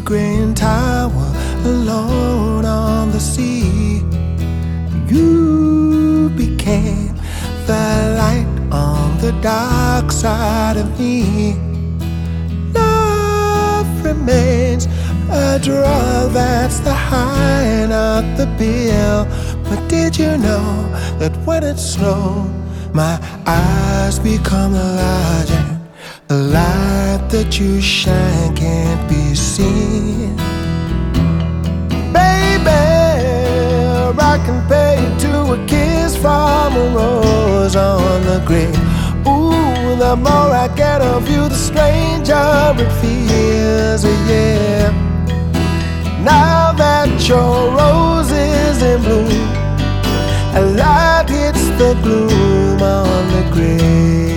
green tower alone on the sea. You became the light on the dark side of me. Love remains a drug that's the high, not the bill. But did you know that when it snows, my eyes become larger? The light that you shine can't be seen. Baby, I can pay you to a kiss from a rose on the grave. Ooh, the more I get of you, the stranger it feels, yeah. Now that your rose is in bloom, a light hits the gloom on the grave.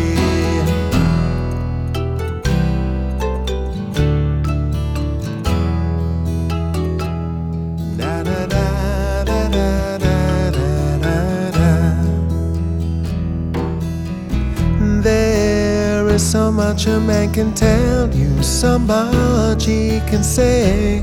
There is so much a man can tell you, so much he can say.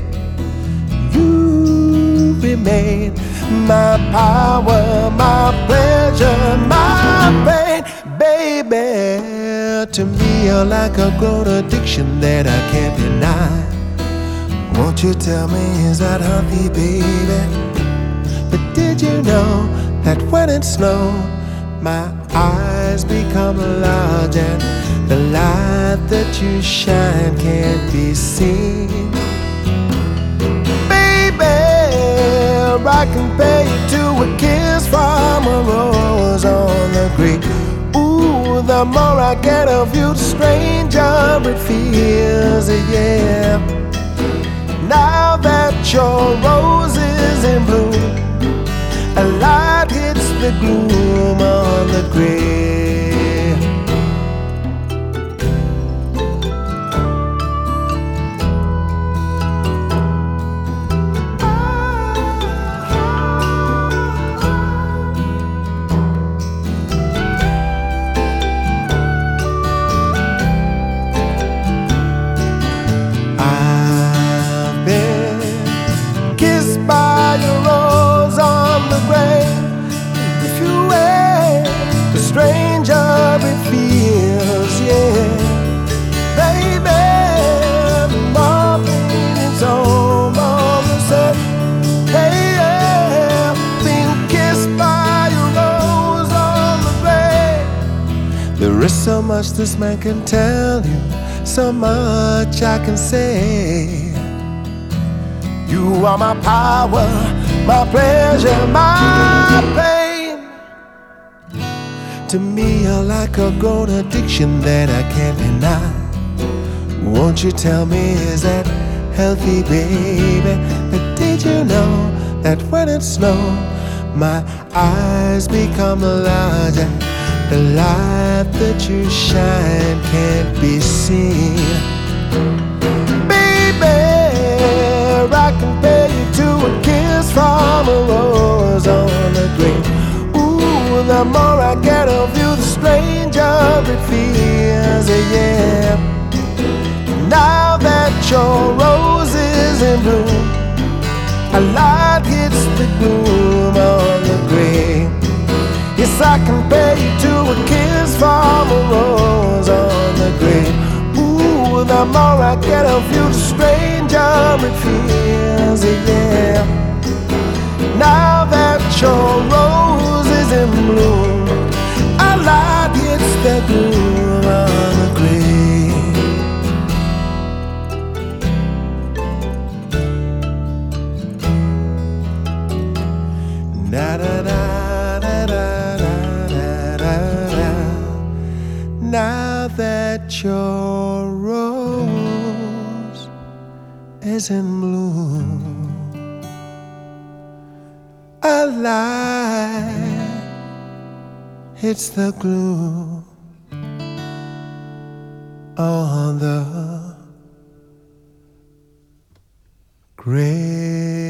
You remain my power, my pleasure, my pain. Baby, to me you're like a grown addiction that I can't deny. Won't you tell me, is that healthy, baby? But did you know that when it snows, my eyes become large and the light that you shine can't be seen? I can pay you to a kiss from a rose on the grave. Ooh, the more I get of you, the stranger it feels, yeah. Now that your rose is in bloom, a light hits the gloom on the grave. Stranger it feels, yeah. Baby, my pain is almost up. Hey, yeah, being kissed by a rose on the grave. There is so much this man can tell you, so much I can say. You are my power, my pleasure, my pain. To me you're like a grown addiction that I can't deny. Won't you tell me, is that healthy, baby? But did you know that when it snows, my eyes become larger? The light that you shine can't be seen. Baby, I can pay you to a kiss from a rose on the grave. The more I get of you, the stranger it feels, yeah. Now that your rose is in bloom, a light hits the gloom on the grave. Yes, I can pay you to a kiss from a rose on the grave. Ooh, the more I get of you, the stranger it feels, yeah. Now that your rose is in bloom, a light hits the gloom on the grave. Da da da da da da da da. Now that your rose is in bloom, a light hits the gloom on the grave.